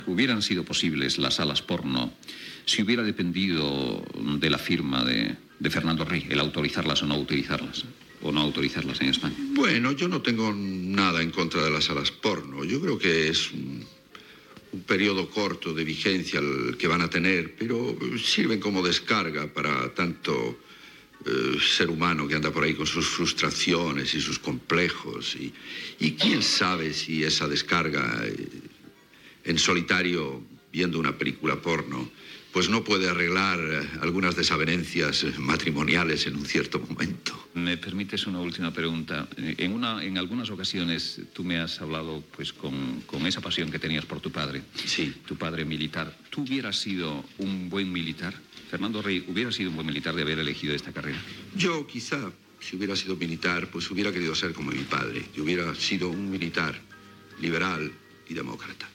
Hubieran sido posibles las salas porno si hubiera dependido de la firma de Fernando Rey, el autorizarlas o no utilizarlas, o no autorizarlas en España. Bueno, yo no tengo nada en contra de las salas porno. Yo creo que es un periodo corto de vigencia el que van a tener, pero sirven como descarga para tanto ser humano que anda por ahí con sus frustraciones y sus complejos. Y quién sabe si esa descarga en solitario, viendo una película porno, pues no puede arreglar algunas desavenencias matrimoniales en un cierto momento. ¿Me permites una última pregunta? En algunas ocasiones tú me has hablado pues con esa pasión que tenías por tu padre. Sí. Tu padre militar. ¿Tú hubieras sido un buen militar? Fernando Rey, ¿hubiera sido un buen militar de haber elegido esta carrera? Yo quizá, si hubiera sido militar, pues hubiera querido ser como mi padre. Yo hubiera sido un militar liberal y demócrata.